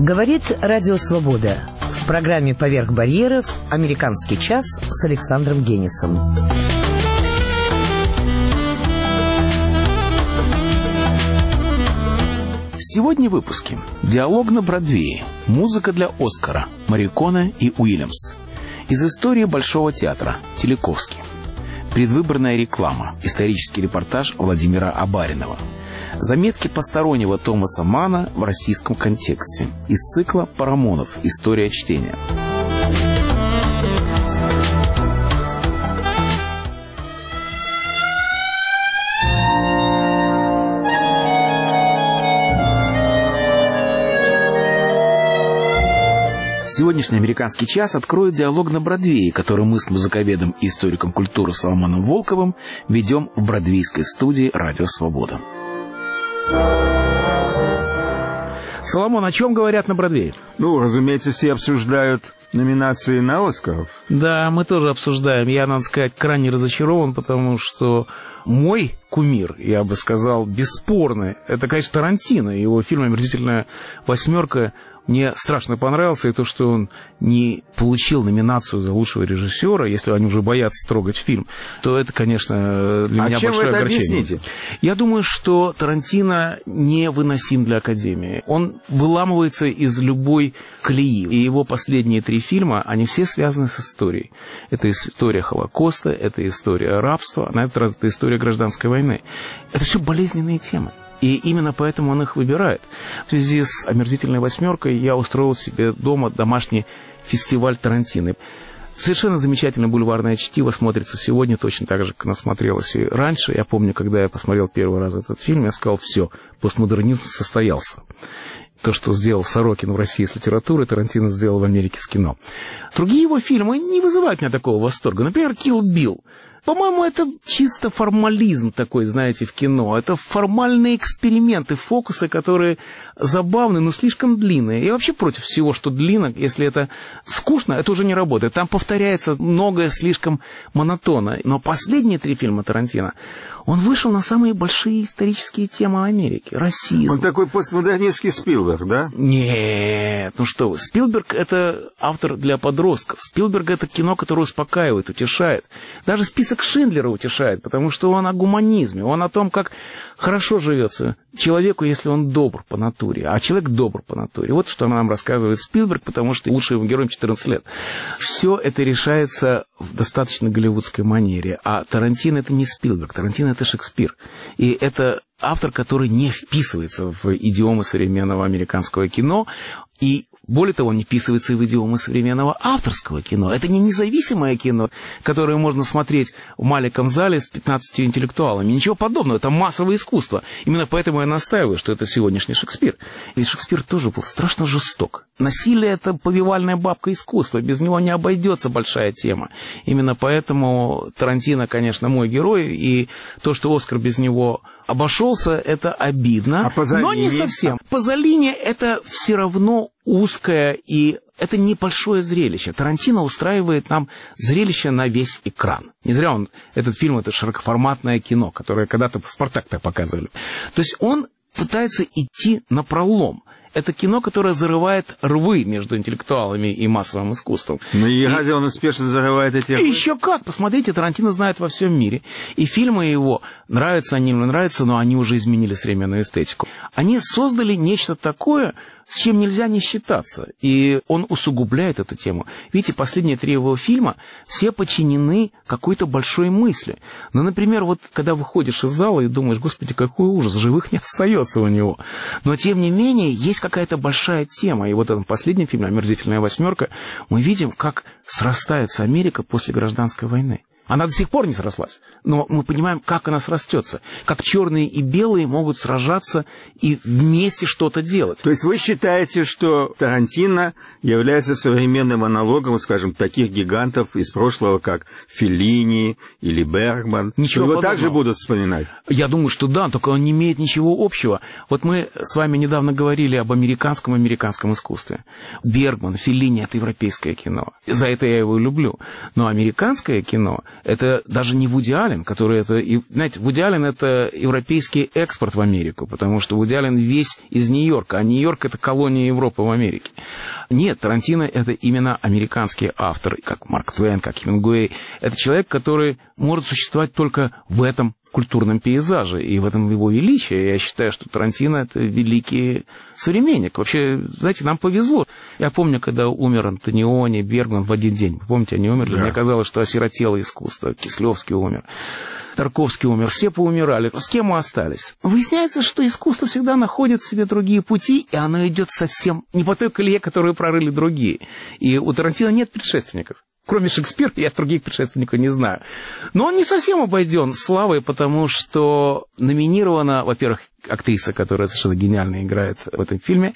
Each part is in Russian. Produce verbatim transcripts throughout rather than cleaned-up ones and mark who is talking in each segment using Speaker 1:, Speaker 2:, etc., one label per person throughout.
Speaker 1: Говорит Радио Свобода. В программе «Поверх барьеров» «Американский час» с Александром Генисом.
Speaker 2: Сегодня в выпуске. Диалог на Бродвее. Музыка для Оскара. Морриконе и Уильямс. Из истории Большого театра. Телековский. Предвыборная реклама. Исторический репортаж Владимира Абаринова. Заметки постороннего Томаса Манна в российском контексте. Из цикла «Парамонов. История чтения». Сегодняшний «Американский час» откроет диалог на Бродвее, который мы с музыковедом и историком культуры Соломоном Волковым ведем в бродвейской студии «Радио Свобода». Соломон, о чем говорят на Бродвее?
Speaker 3: Ну, разумеется, все обсуждают номинации на Оскаров.
Speaker 2: Да, мы тоже обсуждаем. Я, надо сказать, крайне разочарован, потому что мой кумир, я бы сказал, бесспорный, это, конечно, Тарантино. Его фильм «Омерзительная восьмерка» мне страшно понравился, и то, что он не получил номинацию за лучшего режиссера, если они уже боятся трогать фильм, то это, конечно, для а меня большое огорчение. А чем вы это объясните? Я думаю, что Тарантино невыносим для Академии. Он выламывается из любой колеи. И его последние три фильма, они все связаны с историей. Это история Холокоста, это история рабства, на этот раз это история гражданской войны. Это все болезненные темы. И именно поэтому он их выбирает. В связи с «Омерзительной восьмеркой» я устроил себе дома домашний фестиваль Тарантино. Совершенно замечательное бульварное чтиво смотрится сегодня точно так же, как оно смотрелось и раньше. Я помню, когда я посмотрел первый раз этот фильм, я сказал: все, постмодернизм состоялся. То, что сделал Сорокин в России с литературой, Тарантино сделал в Америке с кино. Другие его фильмы не вызывают у меня такого восторга. Например, «Килл Билл». По-моему, это чисто формализм такой, знаете, в кино. Это формальные эксперименты, фокусы, которые забавны, но слишком длинные. Я вообще против всего, что длинно. Если это скучно, это уже не работает. Там повторяется многое слишком монотонно. Но последние три фильма Тарантино, он вышел на самые большие исторические темы Америки. Расизм.
Speaker 3: Он такой постмодернистский Спилберг, да?
Speaker 2: Нет, ну что вы. Спилберг — это автор для подростков. Спилберг — это кино, которое успокаивает, утешает. Даже список Шиндлера утешает, потому что он о гуманизме, он о том, как хорошо живется человеку, если он добр по натуре. А человек добр по натуре. Вот что нам рассказывает Спилберг, потому что лучший его герой четырнадцать лет. Все это решается в достаточно голливудской манере. А Тарантино — это не Спилберг. Тарантино — это Шекспир. И это автор, который не вписывается в идиомы современного американского кино. И более того, он не вписывается и в идиомы современного авторского кино. Это не независимое кино, которое можно смотреть в маленьком зале с пятнадцатью интеллектуалами. Ничего подобного. Это массовое искусство. Именно поэтому я настаиваю, что это сегодняшний Шекспир. И Шекспир тоже был страшно жесток. Насилие — это повивальная бабка искусства. Без него не обойдется большая тема. Именно поэтому Тарантино, конечно, мой герой. И то, что Оскар без него обошелся, это обидно.
Speaker 3: А
Speaker 2: но не совсем. Пазолини — это все равно узкое, и это небольшое зрелище. Тарантино устраивает нам зрелище на весь экран. Не зря он, этот фильм, это широкоформатное кино, которое когда-то в «Спартак» показывали. То есть он пытается идти напролом. Это кино, которое зарывает рвы между интеллектуалами и массовым искусством.
Speaker 3: Ну и разве он успешно зарывает эти рвы?
Speaker 2: Еще как! Посмотрите, Тарантино знает во всем мире. И фильмы его, нравятся они или не нравятся, но они уже изменили современную эстетику. Они создали нечто такое, с чем нельзя не считаться. И он усугубляет эту тему. Видите, последние три его фильма все подчинены какой-то большой мысли. Ну, например, вот когда выходишь из зала и думаешь: господи, какой ужас, живых не остается у него. Но, тем не менее, есть какая-то большая тема. И вот в этом последнем фильме «Омерзительная восьмерка» мы видим, как срастается Америка после гражданской войны. Она до сих пор не срослась, но мы понимаем, как она срастется, как черные и белые могут сражаться и вместе что-то делать.
Speaker 3: То есть вы считаете, что Тарантино является современным аналогом, скажем, таких гигантов из прошлого, как Феллини или Бергман?
Speaker 2: Ничего
Speaker 3: Его
Speaker 2: подобного.
Speaker 3: Также будут вспоминать?
Speaker 2: Я думаю, что да, только он не имеет ничего общего. Вот мы с вами недавно говорили об американском американском искусстве. Бергман, Феллини — это европейское кино. За это я его люблю. Но американское кино Это даже не Вуди Аллен, который это... И, знаете, Вуди Аллен — это европейский экспорт в Америку, потому что Вуди Аллен весь из Нью-Йорка, а Нью-Йорк — это колония Европы в Америке. Нет, Тарантино — это именно американский автор, как Марк Твен, как Хемингуэй. Это человек, который может существовать только в этом культурном пейзаже, и в этом его величие. Я считаю, что Тарантино — это великий современник. Вообще, знаете, нам повезло. Я помню, когда умер Антониони, Бергман в один день. Вы помните, они умерли? Да. Мне казалось, что осиротело искусство. Кислевский умер, Тарковский умер, все поумирали. С кем мы остались? Выясняется, что искусство всегда находит в себе другие пути, и оно идет совсем не по той колее, которую прорыли другие. И у Тарантино нет предшественников. Кроме Шекспира, я других предшественников не знаю. Но он не совсем обойден славой, потому что номинирована, во-первых, актриса, которая совершенно гениально играет в этом фильме,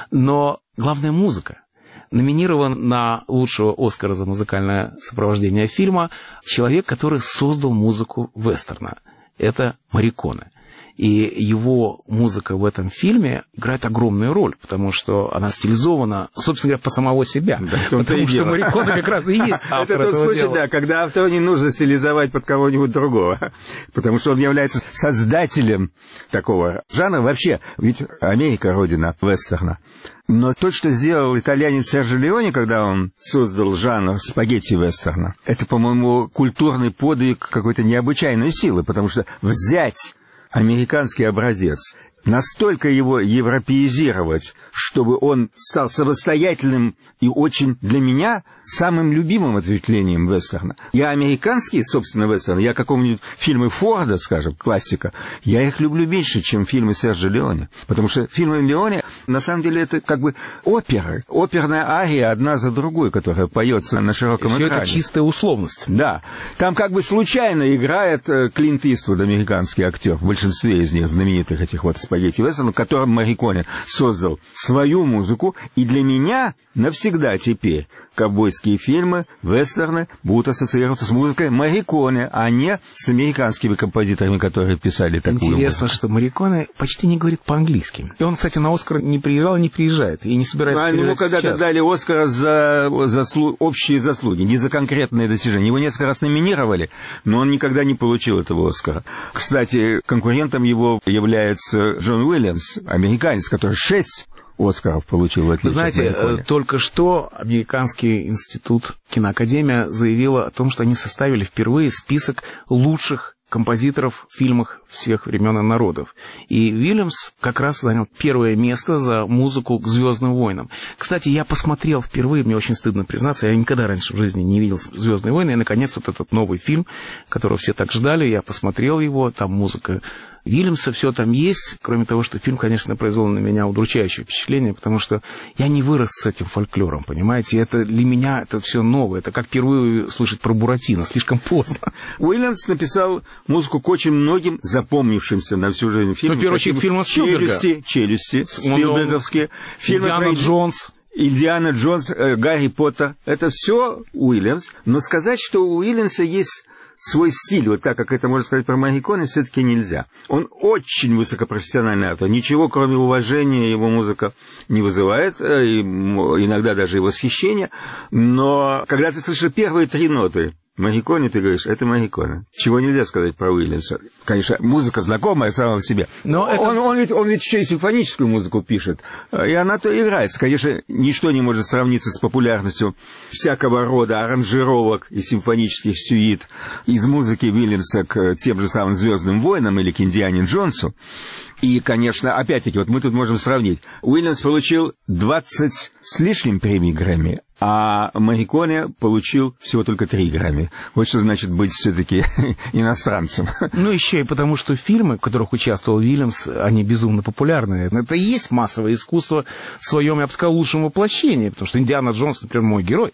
Speaker 2: но главная музыка. Номинирован на лучшего Оскара за музыкальное сопровождение фильма человек, который создал музыку вестерна. Это Морриконе. И его музыка в этом фильме играет огромную роль, потому что она стилизована, собственно говоря, по самого себя. Да, потому что Морриконе как раз и есть автор этого дела. Это тот случай,
Speaker 3: да, когда автору не нужно стилизовать под кого-нибудь другого, потому что он является создателем такого жанра. Вообще, ведь Америка — родина вестерна. Но то, что сделал итальянец Серджио Леоне, когда он создал жанр спагетти-вестерна, это, по-моему, культурный подвиг какой-то необычайной силы, потому что взять американский образец, настолько его европеизировать, чтобы он стал самостоятельным и очень для меня самым любимым ответвлением вестерна. Я американские, собственно, вестерны, я какого-нибудь фильмы Форда, скажем, классика, я их люблю меньше, чем фильмы Серджио Леоне. Потому что фильмы Леоне, на самом деле, это как бы опера. Оперная ария одна за другой, которая поется на широком экране.
Speaker 2: Все это чистая условность.
Speaker 3: Да. Там как бы случайно играет Клинт Иствуд, американский актер, в большинстве из них знаменитых этих вот спагетти-вестернов, в котором Морриконе создал свою музыку, и для меня навсегда теперь ковбойские фильмы, вестерны будут ассоциироваться с музыкой Морриконе, а не с американскими композиторами, которые писали такую музыку.
Speaker 2: Интересно, что Морриконе почти не говорит по-английски. И он, кстати, на «Оскар» не приезжал и не приезжает, и не собирается приезжать.
Speaker 3: Ему когда-то дали «Оскар» за заслу... общие заслуги, не за конкретные достижения. Его несколько раз номинировали, но он никогда не получил этого «Оскара». Кстати, конкурентом его является Джон Уильямс, американец, который шесть Оскаров получил в отличие.
Speaker 2: Знаете, от Морриконе. Только что Американский институт киноакадемия заявила о том, что они составили впервые список лучших композиторов в фильмах всех времен и народов. И Уильямс как раз занял первое место за музыку к «Звездным войнам». Кстати, я посмотрел впервые, мне очень стыдно признаться, я никогда раньше в жизни не видел «Звездные войны», и, наконец, вот этот новый фильм, которого все так ждали, я посмотрел его, там музыка Уильямса, все там есть, кроме того, что фильм, конечно, произвел на меня удручающее впечатление, потому что я не вырос с этим фольклором, понимаете, это для меня это все новое, это как впервые слышать про Буратино, слишком поздно.
Speaker 3: Уильямс написал музыку к очень многим запомнившимся на всю жизнь фильмам.
Speaker 2: Ну, в первую очередь, фильмы Спилберга.
Speaker 3: «Челюсти», «Челюсти», Спилберговские.
Speaker 2: «Индиана Джонс».
Speaker 3: «Индиана Джонс», «Гарри Поттер». Это все Уильямс. Но сказать, что у Уильямса есть свой стиль, вот так, как это можно сказать про Морриконе, все-таки нельзя. Он очень высокопрофессиональный автор. Ничего, кроме уважения, его музыка не вызывает, и иногда даже и восхищения. Но когда ты слышишь первые три ноты Морриконе, ты говоришь, это Морриконе. Чего нельзя сказать про Уильямса. Конечно, музыка знакомая сама по себе. Но это... он, он, ведь, он ведь еще и симфоническую музыку пишет. И она-то играется. Конечно, ничто не может сравниться с популярностью всякого рода аранжировок и симфонических сюит из музыки Уильямса к тем же самым «Звездным войнам» или к «Индиане Джонсу». И, конечно, опять-таки, вот мы тут можем сравнить. Уильямс получил двадцать с лишним премий Грэмми, а Морриконе получил всего только три Грэмми. Вот что значит быть все-таки иностранцем.
Speaker 2: Ну, еще и потому, что фильмы, в которых участвовал Уильямс, они безумно популярны. Это и есть массовое искусство в своем, я бы сказал, лучшем воплощении, потому что Индиана Джонс, например, мой герой.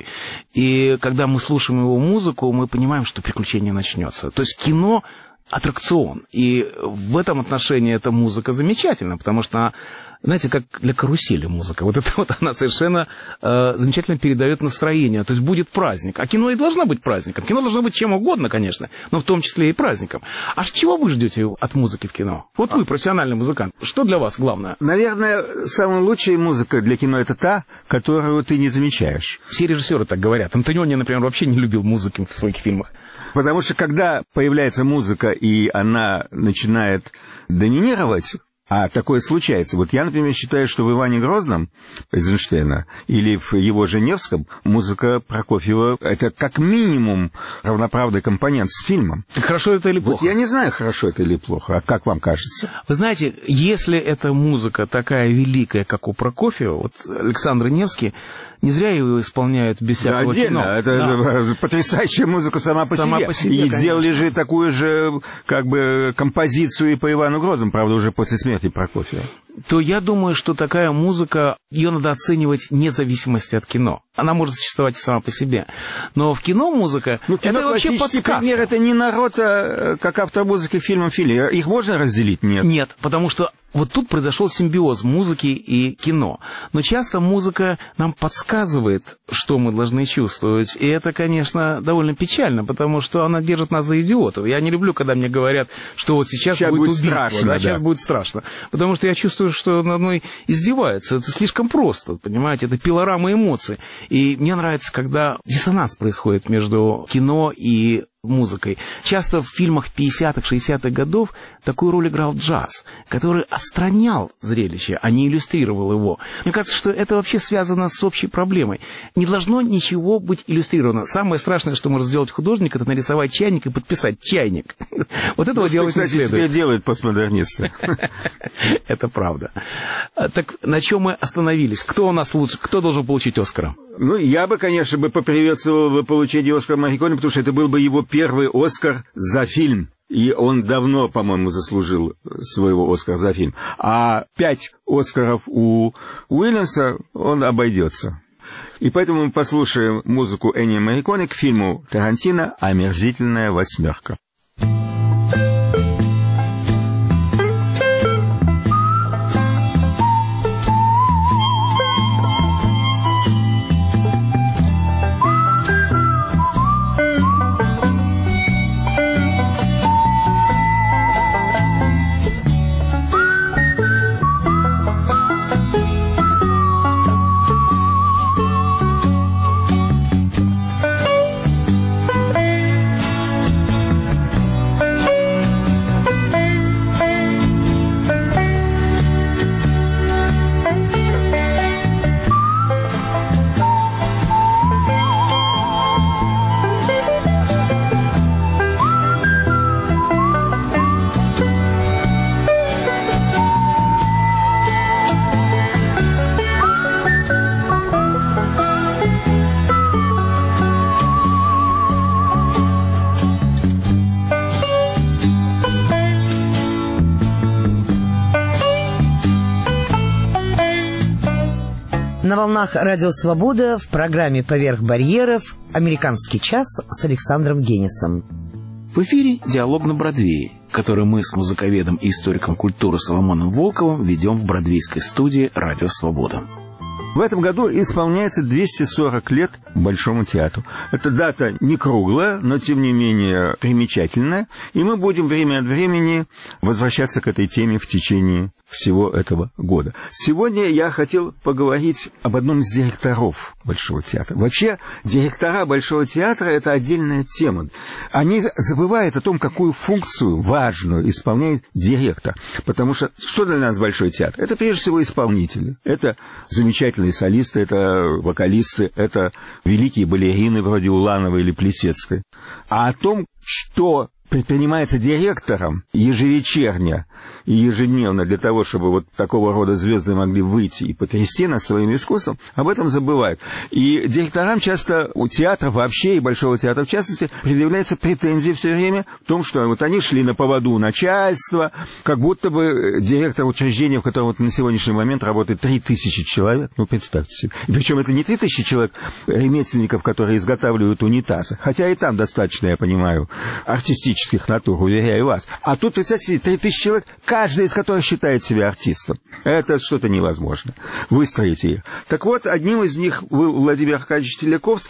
Speaker 2: И когда мы слушаем его музыку, мы понимаим, что приключение начнется. То есть кино аттракцион. И в этом отношении эта музыка замечательна, потому что она, знаете, как для карусели музыка. Вот это вот она совершенно э, замечательно передает настроение. То есть будет праздник. А кино и должно быть праздником. Кино должно быть чем угодно, конечно, но в том числе и праздником. А чего вы ждете от музыки в кино? Вот вы, профессиональный музыкант. Что для вас главное?
Speaker 3: Наверное, самая лучшая музыка для кино — это та, которую ты не замечаешь.
Speaker 2: Все режиссеры так говорят. Антониони, например, вообще не любил музыки в своих фильмах.
Speaker 3: Потому что когда появляется музыка, и она начинает доминировать, а такое случается. Вот я, например, считаю, что в «Иване Грозном» Эйзенштейна или в его «Женевском» музыка Прокофьева — это как минимум равноправный компонент с фильмом.
Speaker 2: Хорошо это или плохо?
Speaker 3: Вот я не знаю, хорошо это или плохо, а как вам кажется?
Speaker 2: Вы знаете, если эта музыка такая великая, как у Прокофьева, вот Александр Невский, не зря его исполняют без всякого
Speaker 3: да, отдельно.
Speaker 2: кино.
Speaker 3: Это
Speaker 2: да.
Speaker 3: потрясающая музыка сама по
Speaker 2: сама
Speaker 3: себе.
Speaker 2: По себе
Speaker 3: и
Speaker 2: конечно.
Speaker 3: сделали же такую же как бы композицию и по Ивану Грозному, правда, уже после смерти Прокофьева.
Speaker 2: То я думаю, что такая музыка, ее надо оценивать вне зависимости от кино. Она может существовать и сама по себе. Но в кино музыка,
Speaker 3: ну, кино
Speaker 2: это вообще подсказка.
Speaker 3: Пример, это не народ, а как автор музыки фильмом фильме. Их можно разделить? Нет.
Speaker 2: Нет, потому что вот тут произошел симбиоз музыки и кино. Но часто музыка нам подсказывает, что мы должны чувствовать. И это, конечно, довольно печально, потому что она держит нас за идиотов. Я не люблю, когда мне говорят, что вот сейчас, сейчас будет, будет убийство.
Speaker 3: Страшно,
Speaker 2: да,
Speaker 3: да.
Speaker 2: Сейчас будет страшно. Потому что я чувствую, что надо мной издеваются. Это слишком просто, понимаете? Это пилорама эмоций. И мне нравится, когда диссонанс происходит между кино и музыкой. Часто в фильмах пятидесятых, шестидесятых годов такую роль играл джаз, который остранял зрелище, а не иллюстрировал его. Мне кажется, что это вообще связано с общей проблемой. Не должно ничего быть иллюстрировано. Самое страшное, что может сделать художник, это нарисовать чайник и подписать чайник. Вот этого делать не следует.
Speaker 3: Кстати, теперь делают постмодернисты.
Speaker 2: Это правда. Так на чем мы остановились? Кто у нас лучше? Кто должен получить Оскара?
Speaker 3: Ну, я бы, конечно, бы поприветствовал бы получение Оскара Морриконе, потому что это был бы его первый Оскар за фильм. И он давно, по-моему, заслужил своего Оскара за фильм. А пять Оскаров у Уильямса он обойдется. И поэтому мы послушаем музыку Эннио Морриконе к фильму Тарантино «Омерзительная восьмерка».
Speaker 1: На волнах Радио Свобода в программе «Поверх барьеров» «Американский час» с Александром Генисом.
Speaker 2: В эфире «Диалог на Бродвее», который мы с музыковедом и историком культуры Соломоном Волковым ведем в бродвейской студии «Радио Свобода».
Speaker 3: В этом году исполняется двести сорок лет Большому театру. Эта дата не круглая, но тем не менее примечательная. И мы будем время от времени возвращаться к этой теме в течение всего этого года. Сегодня я хотел поговорить об одном из директоров Большого театра. Вообще, директора Большого театра — это отдельная тема. Они забывают о том, какую функцию важную исполняет директор. Потому что что для нас Большой театр? Это прежде всего исполнители. Это замечательные солисты, это вокалисты, это великие балерины вроде Улановой или Плесецкой. А о том, что предпринимается директором ежевечерне и ежедневно для того, чтобы вот такого рода звезды могли выйти и потрясти нас своим искусством, об этом забывают. И директорам часто у театра вообще и Большого театра в частности предъявляются претензии все время в том, что вот они шли на поводу у начальства, как будто бы директор учреждения, в котором вот на сегодняшний момент работает три тысячи человек, ну представьте себе. И причем это не три тысячи человек ремесленников, которые изготавливают унитазы, хотя и там достаточно, я понимаю, артистических натур, уверяю вас. А тут, представьте себе, три тысячи человек, каждый из которых считает себя артистом. Это что-то невозможно. Выстроите их. Так вот, одним из них был Владимир Аркадьевич Теляковский,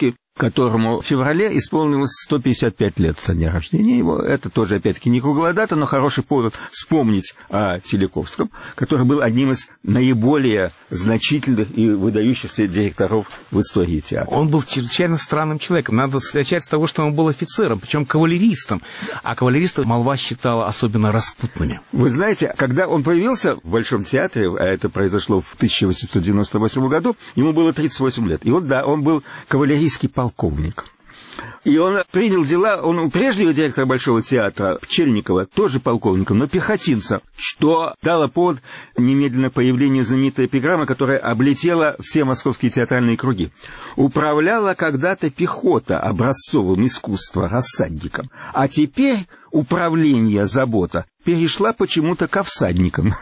Speaker 3: которому в феврале исполнилось сто пятьдесят пять лет со дня рождения его. Это тоже, опять-таки, не круглая дата, но хороший повод вспомнить о Телековском, который был одним из наиболее значительных и выдающихся директоров в истории театра.
Speaker 2: Он был чрезвычайно странным человеком. Надо начать с того, что он был офицером, причем кавалеристом. А кавалеристов молва считала особенно распутными.
Speaker 3: Вы знаете, когда он появился в Большом театре, а это произошло в тысяча восемьсот девяносто восьмом году, ему было тридцать восемь лет. И вот, да, он был кавалерийский полковник. И он принял дела, он прежнего директора Большого театра, Пчельникова, тоже полковником, но пехотинца, что дало повод немедленно появлению знаменитой эпиграммы, которая облетела все московские театральные круги. Управляла когда-то пехота образцовым искусства рассадником, а теперь управление, забота перешла почему-то ко всадникам.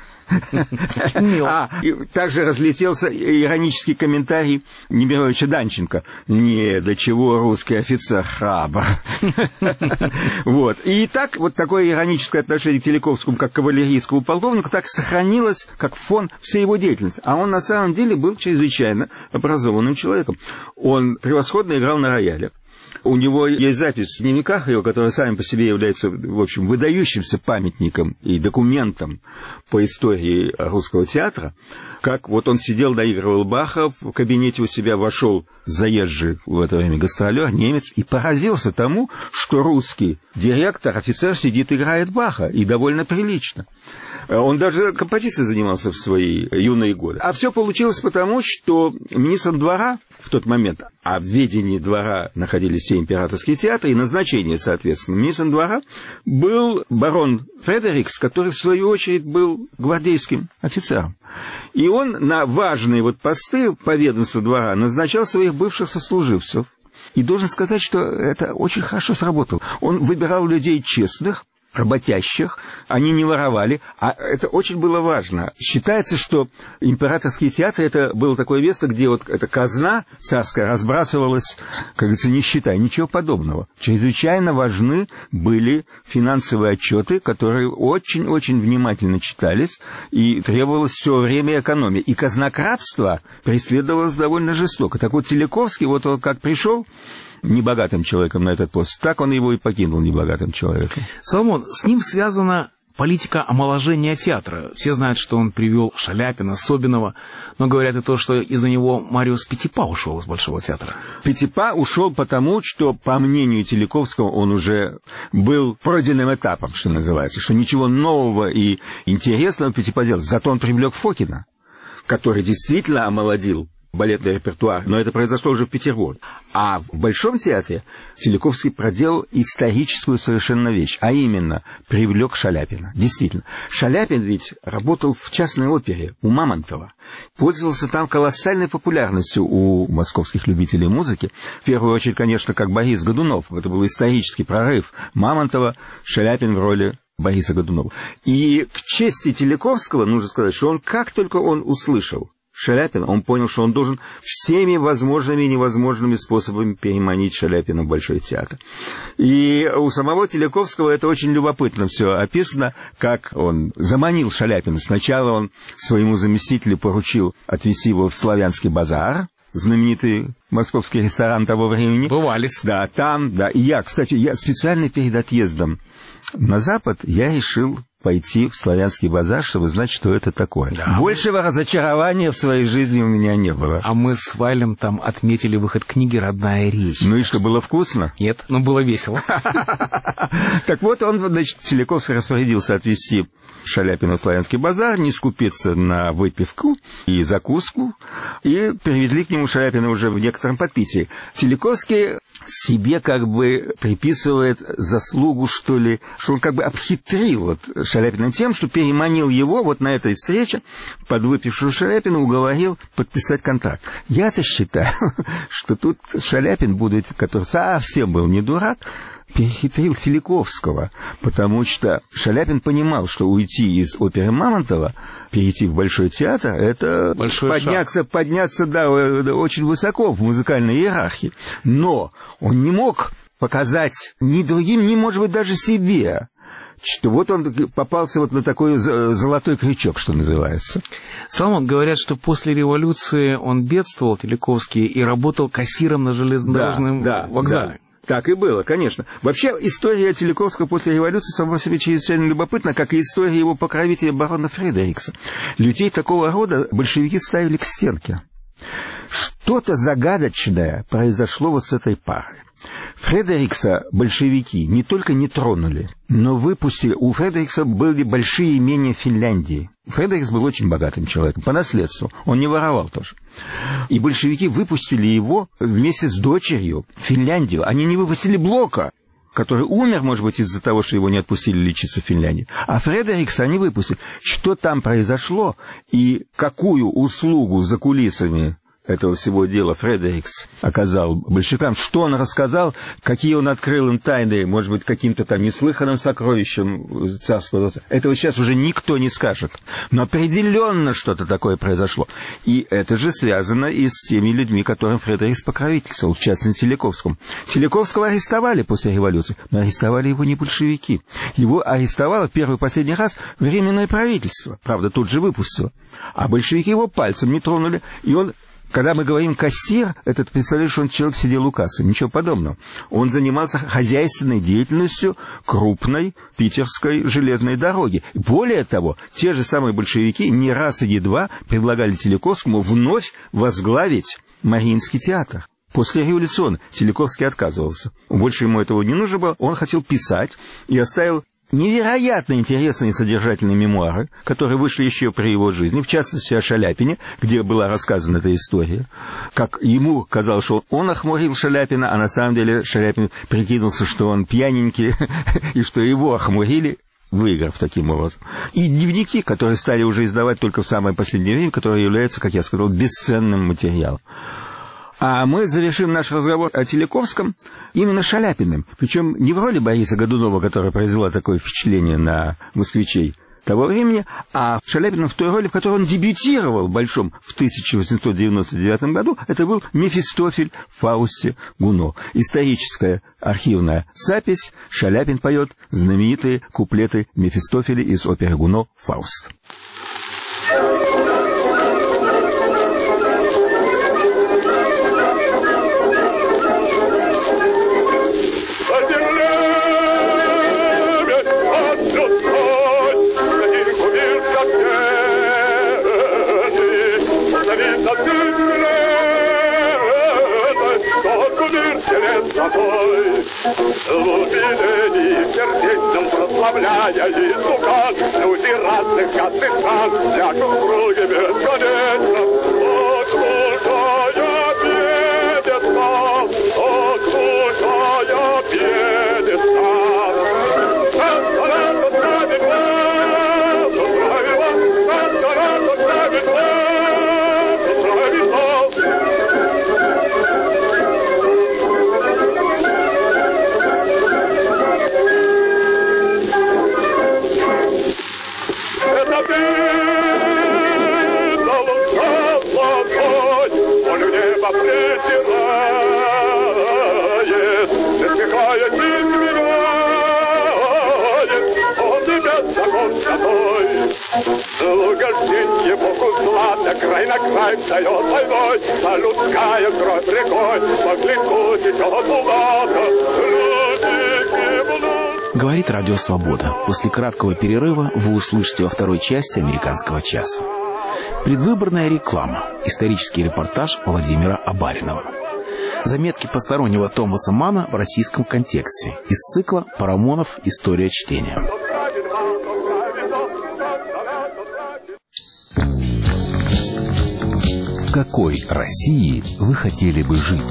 Speaker 3: А, и также разлетелся иронический комментарий Немировича Данченко. Не, до чего русский офицер храбр. Вот. И так, вот такое ироническое отношение к Телековскому, как к кавалерийскому полковнику, так сохранилось, как фон всей его деятельности. А он на самом деле был чрезвычайно образованным человеком. Он превосходно играл на рояле. У него есть запись в дневниках его, которая сами по себе является, в общем, выдающимся памятником и документом по истории русского театра, как вот он сидел, доигрывал Баха, в кабинете у себя вошел заезжий в это время гастролер, немец, и поразился тому, что русский директор, офицер, сидит, играет Баха, и довольно прилично. Он даже композицией занимался в свои юные годы. А все получилось потому, что министром двора в тот момент, а в ведении двора находились все императорские театры, и назначение, соответственно, министром двора был барон Фредерикс, который, в свою очередь, был гвардейским офицером. И он на важные вот посты по ведомству двора назначал своих бывших сослуживцев. И должен сказать, что это очень хорошо сработало. Он выбирал людей честных, работящих, они не воровали, а это очень было важно. Считается, что императорские театры — это было такое место, где вот эта казна царская разбрасывалась, как говорится, не считая, ничего подобного. Чрезвычайно важны были финансовые отчеты, которые очень-очень внимательно читались, и требовалось все время экономии. И казнократство преследовалось довольно жестоко. Так вот, Телековский, вот он как пришел небогатым человеком на этот пост, так он его и покинул небогатым человеком.
Speaker 2: Соломон, с ним связана политика омоложения театра. Все знают, что он привел Шаляпина, Собинова, но говорят и то, что из-за него Мариус Петипа ушел из Большого театра.
Speaker 3: Петипа ушел потому, что, по мнению Телековского, он уже был пройденным этапом, что называется, что ничего нового и интересного Петипа делал. Зато он привлек Фокина, который действительно омолодил балетный репертуар, но это произошло уже в Петербурге. А в Большом театре Телековский проделал историческую совершенно вещь, а именно привлек Шаляпина. Действительно, Шаляпин ведь работал в частной опере у Мамонтова, пользовался там колоссальной популярностью у московских любителей музыки. В первую очередь, конечно, как Борис Годунов. Это был исторический прорыв Мамонтова, Шаляпин в роли Бориса Годунова. И к чести Телековского нужно сказать, что он, как только он услышал Шаляпина, он понял, что он должен всеми возможными и невозможными способами переманить Шаляпина в Большой театр. И у самого Телековского это очень любопытно все описано, как он заманил Шаляпина. Сначала он своему заместителю поручил отвезти его в Славянский базар, знаменитый московский ресторан того времени.
Speaker 2: Бывались.
Speaker 3: Да, там, да. И я, кстати, я специально перед отъездом на Запад я решил пойти в Славянский базар, чтобы знать, что это такое. Да. Большего разочарования в своей жизни у меня не было.
Speaker 2: А мы с Валем там отметили выход книги «Родная речь».
Speaker 3: Ну и что, было вкусно?
Speaker 2: Нет, но было весело.
Speaker 3: Так вот, он, значит, Телековский распорядился отвезти Шаляпина в Славянский базар, не скупиться на выпивку и закуску, и привезли к нему Шаляпина уже в некотором подпитии. Телековский себе как бы приписывает заслугу, что ли, что он как бы обхитрил вот Шаляпина тем, что переманил его вот на этой встрече, подвыпившую Шаляпина, уговорил подписать контракт. Я-то считаю, что тут Шаляпин, будет, который совсем был не дурак, перехитрил Телековского, потому что Шаляпин понимал, что уйти из оперы Мамонтова, перейти в Большой театр, это
Speaker 2: большой
Speaker 3: подняться, подняться, да, очень высоко в музыкальной иерархии. Но он не мог показать ни другим, ни, может быть, даже себе что вот он попался вот на такой золотой крючок, что называется.
Speaker 2: Салмон, говорят, что после революции он бедствовал, Телековский, и работал кассиром на железнодорожном да, да, вокзале. Да.
Speaker 3: Так и было, конечно. Вообще, история Телековского после революции сама по себе чрезвычайно любопытна, как и история его покровителя барона Фредерикса. Людей такого рода большевики ставили к стенке. Что-то загадочное произошло вот с этой парой. Фредерикса большевики не только не тронули, но выпустили. У Фредерикса были большие имения в Финляндии. Фредерикс был очень богатым человеком, по наследству. Он не воровал тоже. И большевики выпустили его вместе с дочерью в Финляндию. Они не выпустили Блока, который умер, может быть, из-за того, что его не отпустили лечиться в Финляндии. А Фредерикса они выпустили. Что там произошло и какую услугу за кулисами этого всего дела Фредерикс оказал большевикам, что он рассказал, какие он открыл им тайны, может быть, каким-то там неслыханным сокровищем царства. Этого сейчас уже никто не скажет. Но определенно что-то такое произошло. И это же связано и с теми людьми, которым Фредерикс покровительствовал, в частности, Телековскому. Телековского арестовали после революции, но арестовали его не большевики. Его арестовало первый и последний раз Временное правительство. Правда, тут же выпустило. А большевики его пальцем не тронули, и он... Когда мы говорим «кассир», это представляешь, что он человек сидел у кассы. Ничего подобного. Он занимался хозяйственной деятельностью крупной питерской железной дороги. Более того, те же самые большевики не раз и не два предлагали Телековскому вновь возглавить Мариинский театр. После революции Телековский отказывался. Больше ему этого не нужно было. Он хотел писать и оставил невероятно интересные и содержательные мемуары, которые вышли еще при его жизни, в частности, о Шаляпине, где была рассказана эта история. Как ему казалось, что он охмурил Шаляпина, а на самом деле Шаляпин прикинулся, что он пьяненький, и что его охмурили, выиграв таким образом. И дневники, которые стали уже издавать только в самое последнее время, которые являются, как я сказал, бесценным материалом. А мы завершим наш разговор о Телековском именно Шаляпиным. Причем не в роли Бориса Годунова, которая произвела такое впечатление на москвичей того времени, а Шаляпиным в той роли, в которой он дебютировал в Большом в тысяча восемьсот девяносто девятом году. Это был Мефистофель в Фаусте Гуно. Историческая архивная запись. Шаляпин поет знаменитые куплеты Мефистофеля из оперы Гуно «Фауст».
Speaker 4: Глубины сердечным прославляя Иисуса, люди разных катных стран, пляшут в круге бесконечно, окружая пьедестал, окружая пьедестал. Сан-Тарасу славит вас, славит вас, Сан-Тарасу славит вас, славит вас. Долгожденье Богу славно, край на край встает войной, а людская кровь рекой по клинку течет булата.
Speaker 2: Говорит Радио Свобода. После краткого перерыва вы услышите во второй части «Американского часа». Предвыборная реклама. Исторический репортаж Владимира Абаринова. Заметки постороннего Томаса Манна в российском контексте. Из цикла «Парамонов. История чтения».
Speaker 5: В какой России вы хотели бы жить?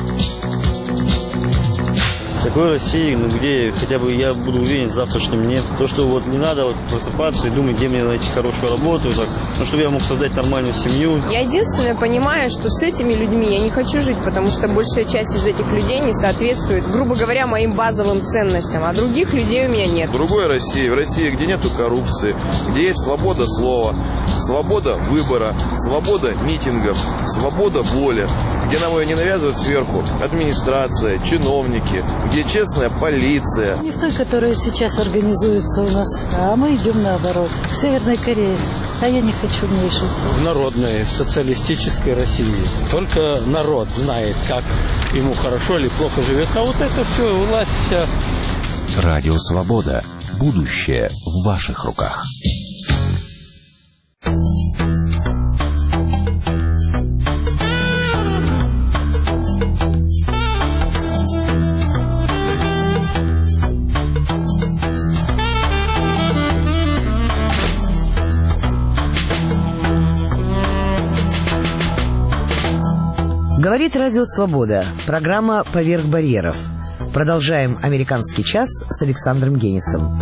Speaker 6: Такой России, ну, где хотя бы я буду уверен в завтрашнем дне. То, что вот не надо вот просыпаться и думать, где мне найти хорошую работу, так, ну, чтобы я мог создать нормальную семью.
Speaker 7: Я единственное понимаю, что с этими людьми я не хочу жить, потому что большая часть из этих людей не соответствует, грубо говоря, моим базовым ценностям, а других людей у меня нет.
Speaker 8: В другой России, в России, где нету коррупции, где есть свобода слова, свобода выбора, свобода митингов, свобода воли, где нам ее не навязывают сверху администрация, чиновники, где честная полиция.
Speaker 9: Не в той, которая сейчас организуется у нас, а мы идем наоборот. В Северной Корее. А я не хочу в ней жить.
Speaker 10: В народной, в социалистической России. Только народ знает, как ему хорошо или плохо живется. А вот это все, власть вся.
Speaker 5: Радио Свобода. Будущее в ваших руках.
Speaker 1: Говорит Радио Свобода. Программа «Поверх барьеров». Продолжаем «Американский час» с Александром Генисом.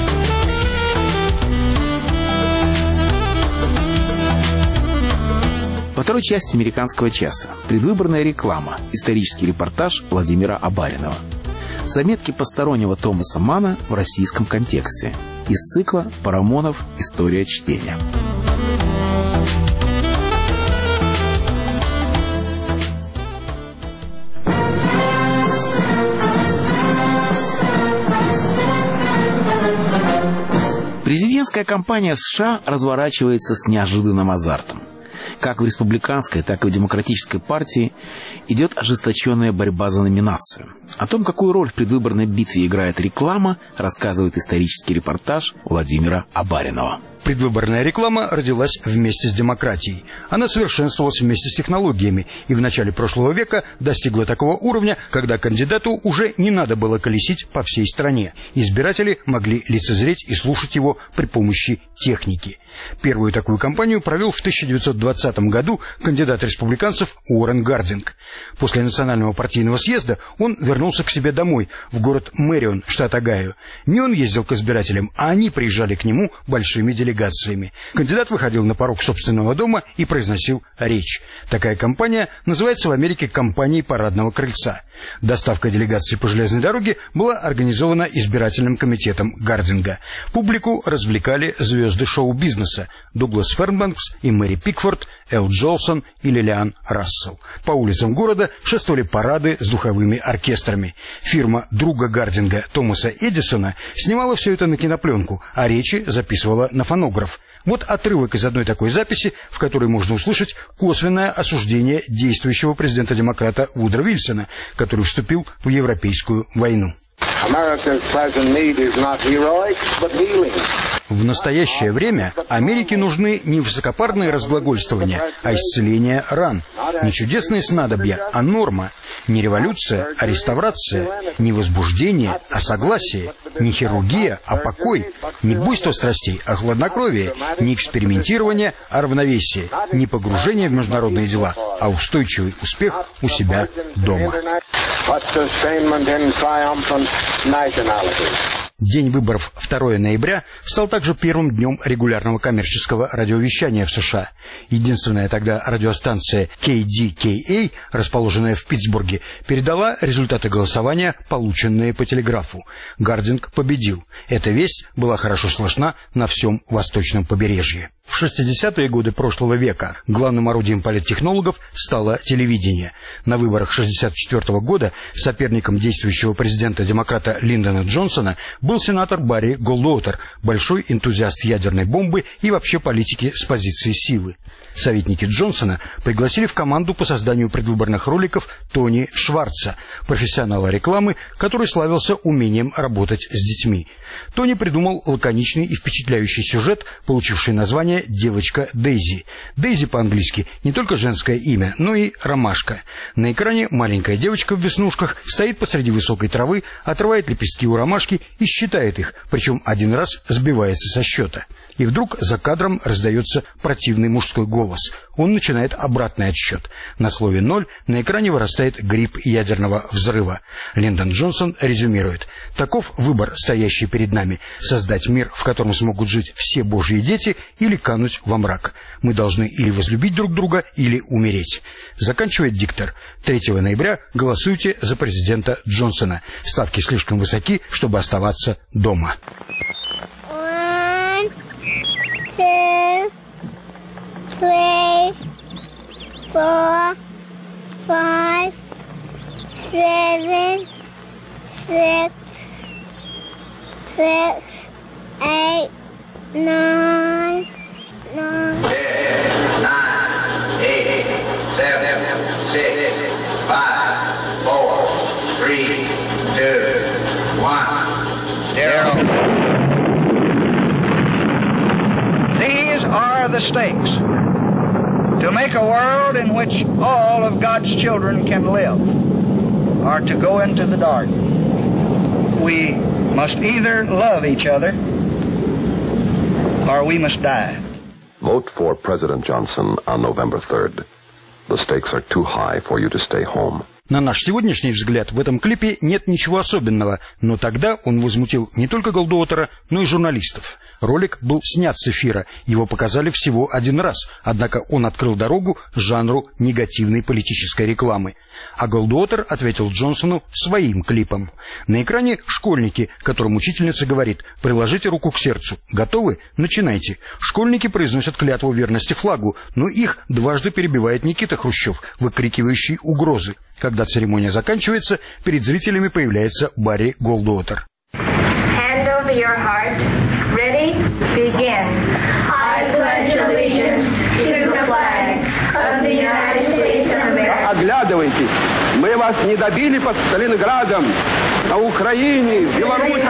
Speaker 2: Во второй части «Американского часа» предвыборная реклама, исторический репортаж Владимира Абаринова. Заметки постороннего Томаса Манна в российском контексте. Из цикла «Парамонов. История чтения». Президентская кампания в США разворачивается с неожиданным азартом. Как в республиканской, так и в демократической партии идет ожесточенная борьба за номинацию. О том, какую роль в предвыборной битве играет реклама, рассказывает исторический репортаж Владимира Абаринова.
Speaker 11: Предвыборная реклама родилась вместе с демократией. Она совершенствовалась вместе с технологиями и в начале прошлого века достигла такого уровня, когда кандидату уже не надо было колесить по всей стране. Избиратели могли лицезреть и слушать его при помощи техники. Первую такую кампанию провел в тысяча девятьсот двадцатом году кандидат республиканцев Уоррен Гардинг. После национального партийного съезда он вернулся к себе домой, в город Мэрион, штат Огайо. Не он ездил к избирателям, а они приезжали к нему большими делегациями. Кандидат выходил на порог собственного дома и произносил речь. Такая кампания называется в Америке кампанией парадного крыльца. Доставка делегаций по железной дороге была организована избирательным комитетом Гардинга. Публику развлекали звезды шоу-бизнеса Дуглас Фернбанкс и Мэри Пикфорд, Эл Джолсон и Лилиан Рассел. По улицам города шествовали парады с духовыми оркестрами. Фирма друга Гардинга Томаса Эдисона снимала все это на кинопленку, а речи записывала на фонограф. Вот отрывок из одной такой записи, в которой можно услышать косвенное осуждение действующего президента-демократа Вудро Вильсона, который вступил в Европейскую войну. В настоящее время Америке нужны не высокопарные разглагольствования, а исцеление ран. Не чудесные снадобья, а норма. Не революция, а реставрация. Не возбуждение, а согласие. Не хирургия, а покой. Не буйство страстей, а хладнокровие. Не экспериментирование, а равновесие. Не погружение в международные дела, а устойчивый успех у себя дома. День выборов второго ноября стал также первым днем регулярного коммерческого радиовещания в США. Единственная тогда радиостанция кей ди кей эй, расположенная в Питтсбурге, передала результаты голосования, полученные по телеграфу. Гардинг победил. Эта весть была хорошо слышна на всем восточном побережье. В шестидесятые годы прошлого века главным орудием политтехнологов стало телевидение. На выборах шестьдесят четвёртого года соперником действующего президента-демократа Линдона Джонсона был сенатор Барри Голдуотер, большой энтузиаст ядерной бомбы и вообще политики с позиции силы. Советники Джонсона пригласили в команду по созданию предвыборных роликов Тони Шварца, профессионала рекламы, который славился умением работать с детьми. Тони придумал лаконичный и впечатляющий сюжет, получивший название «Девочка Дейзи». Дейзи по-английски не только женское имя, но и ромашка. На экране маленькая девочка в веснушках стоит посреди высокой травы, отрывает лепестки у ромашки и считает их, причем один раз сбивается со счета. И вдруг за кадром раздается противный мужской голос. Он начинает обратный отсчет. На слове «ноль» на экране вырастает гриб ядерного взрыва. Линдон Джонсон резюмирует: «Таков выбор, стоящий перед нами: создать мир, в котором смогут жить все божьи дети, или кануть во мрак. Мы должны или возлюбить друг друга, или умереть». Заканчивает диктор: третьего ноября голосуйте за президента Джонсона. Ставки слишком высоки, чтобы оставаться дома.
Speaker 12: One, two, three, four, five, seven, six, six, eight, nine, nine.
Speaker 13: Ten, nine, eight, seven, six, five, four, three, two, one, zero.
Speaker 14: These are the stakes. To make a world in which all of God's children can live, or to go into the dark, we must either love each other or we must die.
Speaker 15: Vote for President Johnson on November third. The stakes are too high for you to stay home.
Speaker 11: На наш сегодняшний взгляд, в этом клипе нет ничего особенного, но тогда он возмутил не только Голдуотера, но и журналистов. Ролик был снят с эфира, его показали всего один раз, однако он открыл дорогу жанру негативной политической рекламы. А Голдуотер ответил Джонсону своим клипом. На экране школьники, которым учительница говорит: «Приложите руку к сердцу. Готовы? Начинайте». Школьники произносят клятву верности флагу, но их дважды перебивает Никита Хрущев, выкрикивающий угрозы. Когда церемония заканчивается, перед зрителями появляется Барри Голдуотер.
Speaker 16: Hand over your heart. Ready? Begin. I pledge allegiance to the flag of the United States of America.
Speaker 17: Оглядывайтесь. Мы вас не добили под Сталинградом, на Украине, в Беларуси.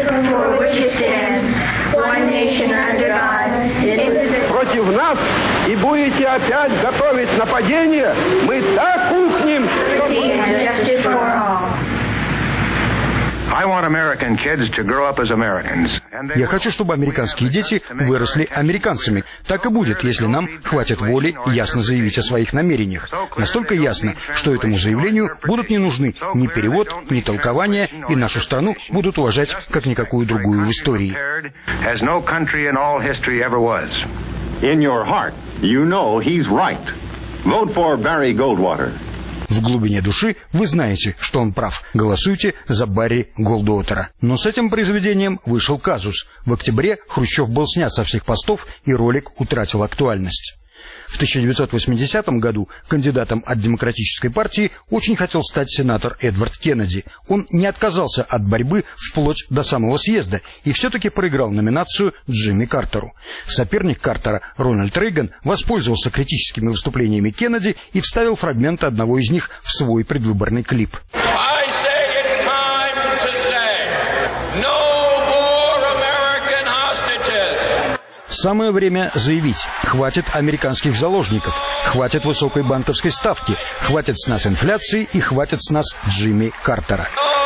Speaker 17: Против нас и будете опять готовить нападение, мы так ухнем,
Speaker 11: Я хочу, чтобы американские дети выросли американцами. Так и будет, если нам хватит воли ясно заявить о своих намерениях. Настолько ясно, что этому заявлению будут не нужны ни перевод, ни толкование, и нашу страну будут уважать как никакую другую в истории.
Speaker 18: In your heart, you know he's right. Vote for Barry Goldwater.
Speaker 11: В глубине души вы знаете, что он прав. Голосуйте за Барри Голдуотера. Но с этим произведением вышел казус. В октябре Хрущев был снят со всех постов, и ролик утратил актуальность. В тысяча девятьсот восьмидесятом году кандидатом от Демократической партии очень хотел стать сенатор Эдвард Кеннеди. Он не отказался от борьбы вплоть до самого съезда и все-таки проиграл номинацию Джимми Картеру. Соперник Картера, Рональд Рейган, воспользовался критическими выступлениями Кеннеди и вставил фрагменты одного из них в свой предвыборный клип. Самое время заявить: хватит американских заложников, хватит высокой банковской ставки, хватит с нас инфляции и хватит с нас Джимми Картера.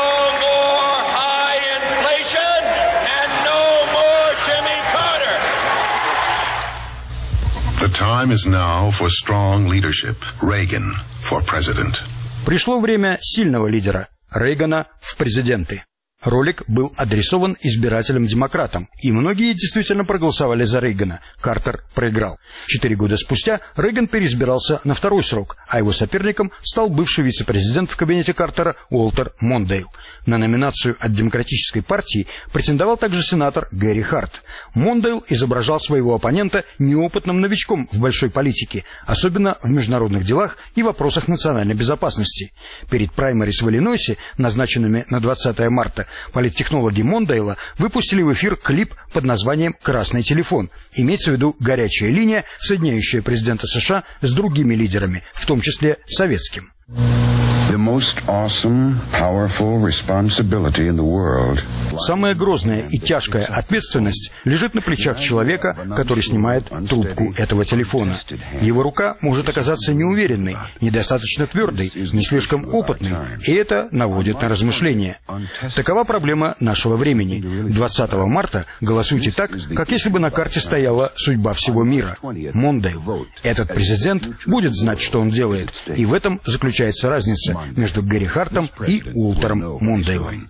Speaker 19: The time is now for strong leadership. Reagan for president.
Speaker 11: Пришло время сильного лидера, Рейгана в президенты. Ролик был адресован избирателям-демократам, и многие действительно проголосовали за Рейгана. Картер проиграл. Четыре года спустя Рейган переизбирался на второй срок, а его соперником стал бывший вице-президент в кабинете Картера Уолтер Мондейл. На номинацию от Демократической партии претендовал также сенатор Гэри Харт. Мондейл изображал своего оппонента неопытным новичком в большой политике, особенно в международных делах и вопросах национальной безопасности. Перед праймерис в Иллинойсе, назначенными на двадцатое марта, политтехнологи Мондейла выпустили в эфир клип под названием «Красный телефон». Имеется в виду горячая линия, соединяющая президента США с другими лидерами, в том числе советским. Самая грозная и тяжкая ответственность лежит на плечах человека, который снимает трубку этого телефона. Его рука может оказаться неуверенной, недостаточно твердой, не слишком опытной, и это наводит на размышления. Такова проблема нашего времени. двадцатого марта голосуйте так, как если бы на карте стояла судьба всего мира. Мондейл. Этот президент будет знать, что он делает, и в этом заключается разница между Гэри Хартом и Уолтером Мондейлом.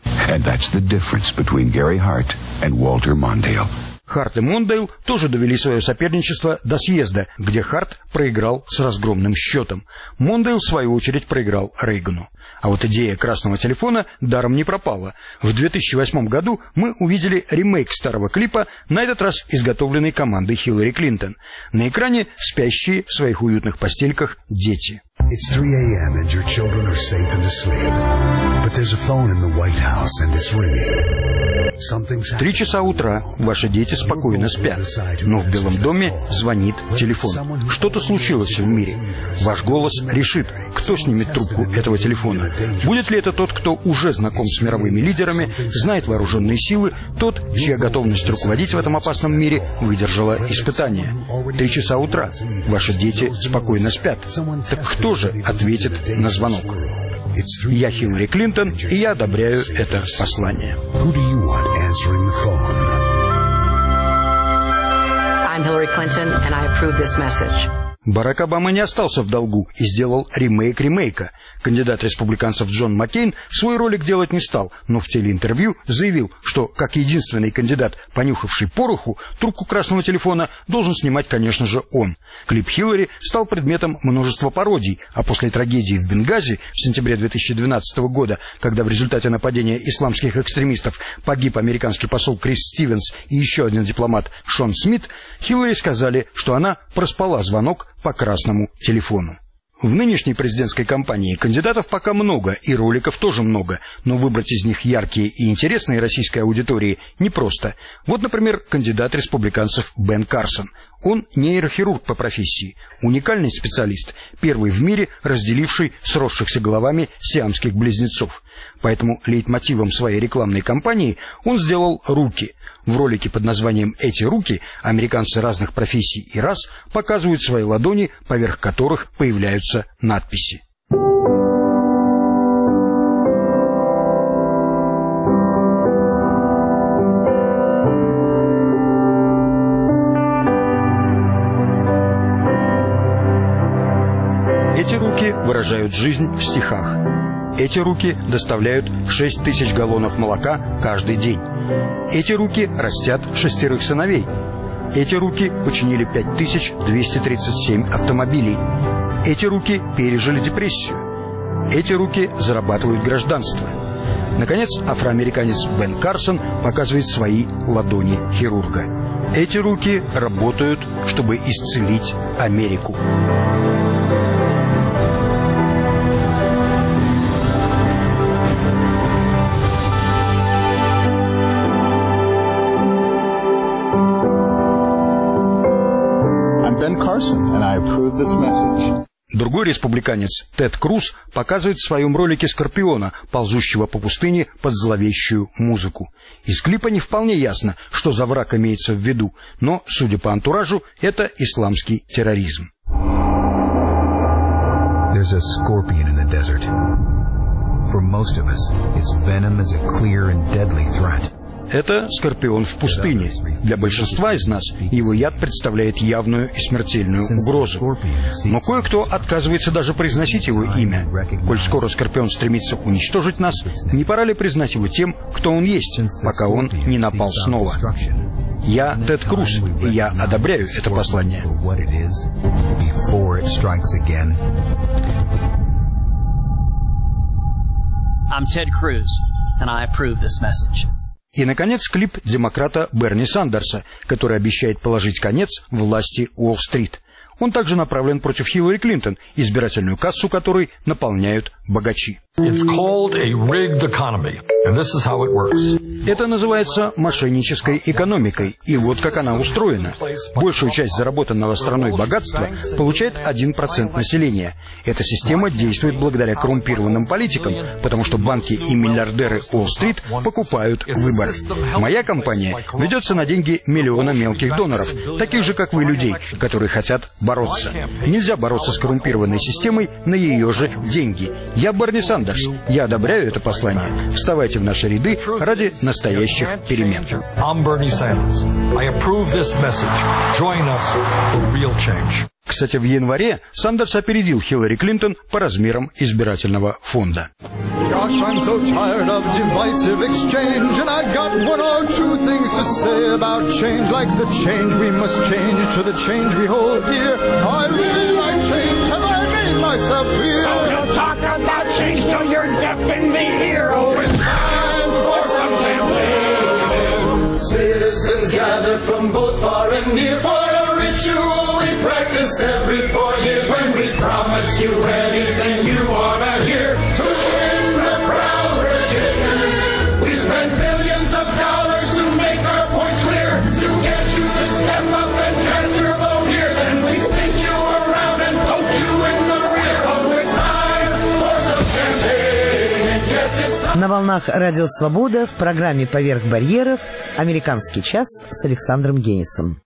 Speaker 11: Харт и Мондейл тоже довели свое соперничество до съезда, где Харт проиграл с разгромным счетом. Мондейл, в свою очередь, проиграл Рейгану. А вот идея красного телефона даром не пропала. В две тысячи восьмом году мы увидели ремейк старого клипа, на этот раз изготовленный командой Хиллари Клинтон. На экране спящие в своих уютных постельках дети.
Speaker 20: It's three a.m. and your children are safe and asleep.
Speaker 11: Три часа утра, ваши дети спокойно спят, но в Белом доме звонит телефон. Что-то случилось в мире. Ваш голос решит, кто снимет трубку этого телефона. Будет ли это тот, кто уже знаком с мировыми лидерами, знает вооруженные силы, тот, чья готовность руководить в этом опасном мире выдержала испытание. Три часа утра, ваши дети спокойно спят. Так кто же ответит на звонок? Я Хиллари Клинтон, и я одобряю это послание.
Speaker 20: I'm Hillary Clinton, and I approve this message.
Speaker 11: Барак Обама не остался в долгу и сделал ремейк ремейка. Кандидат республиканцев Джон Маккейн свой ролик делать не стал, но в телеинтервью заявил, что, как единственный кандидат, понюхавший пороху, трубку красного телефона должен снимать, конечно же, он. Клип Хиллари стал предметом множества пародий, а после трагедии в Бенгази в сентябре две тысячи двенадцатого года, когда в результате нападения исламских экстремистов погиб американский посол Крис Стивенс и еще один дипломат Шон Смит, Хиллари сказали, что она проспала звонок по красному телефону. В нынешней президентской кампании кандидатов пока много, и роликов тоже много, но выбрать из них яркие и интересные российской аудитории непросто. Вот, например, кандидат республиканцев Бен Карсон. Он нейрохирург по профессии, уникальный специалист, первый в мире, разделивший сросшихся головами сиамских близнецов. Поэтому лейтмотивом своей рекламной кампании он сделал руки. В ролике под названием «Эти руки» американцы разных профессий и рас показывают свои ладони, поверх которых появляются надписи. Эти руки выражают жизнь в стихах. Эти руки доставляют шесть тысяч галлонов молока каждый день. Эти руки растят шестерых сыновей. Эти руки починили пять тысяч двести тридцать семь автомобилей. Эти руки пережили депрессию. Эти руки зарабатывают гражданство. Наконец, афроамериканец Бен Карсон показывает свои ладони хирурга. Эти руки работают, чтобы исцелить Америку. Другой республиканец, Тед Круз, показывает в своем ролике скорпиона, ползущего по пустыне под зловещую музыку. Из клипа не вполне ясно, что за враг имеется в виду, но, судя по антуражу, это исламский терроризм.
Speaker 21: There's a scorpion in the desert. For most of us, its venom is a clear and deadly threat.
Speaker 11: Это скорпион в пустыне. Для большинства из нас его яд представляет явную и смертельную угрозу. Но кое-кто отказывается даже произносить его имя. Коль скоро скорпион стремится уничтожить нас, не пора ли признать его тем, кто он есть, пока он не напал снова? Я Тед Круз, и я одобряю это послание.
Speaker 22: I'm Ted Cruz, and I approve this message.
Speaker 11: И, наконец, клип демократа Берни Сандерса, который обещает положить конец власти Уолл-стрит. Он также направлен против Хиллари Клинтон, избирательную кассу которой наполняют богачи.
Speaker 23: It's called a rigged economy, and this is how it works.
Speaker 11: Это называется мошеннической экономикой, и вот как она устроена. Большую часть заработанного страной богатства получает один процент населения. Эта система действует благодаря коррумпированным политикам, потому что банки и миллиардеры Уолл-стрит покупают выборы. Моя компания ведется на деньги миллиона мелких доноров, таких же, как вы, людей, которые хотят бороться. Нельзя бороться с коррумпированной системой на ее же деньги. Я Берни Сандерс. Я одобряю это послание. Вставайте в наши ряды ради настоящих перемен.
Speaker 23: I'm Bernie Sanders. I approve this message. Join us for real change.
Speaker 11: Кстати, в январе Сандерс опередил Хиллари Клинтон по размерам избирательного фонда.
Speaker 24: Gosh, I'm so tired of divisive exchange, and I got one or two things to say about change, like the change we must change to the change we hold dear. I really like change, have I made myself clear? So don't talk about change till you're deaf in the ear. Oh, it's time for something new. Citizens gather from both far and near for a ritual we practice every four years when we promise you anything you wanna hear. To win the proud
Speaker 1: На волнах Радио Свобода в программе «Поверх барьеров» «Американский час» с Александром Генисом.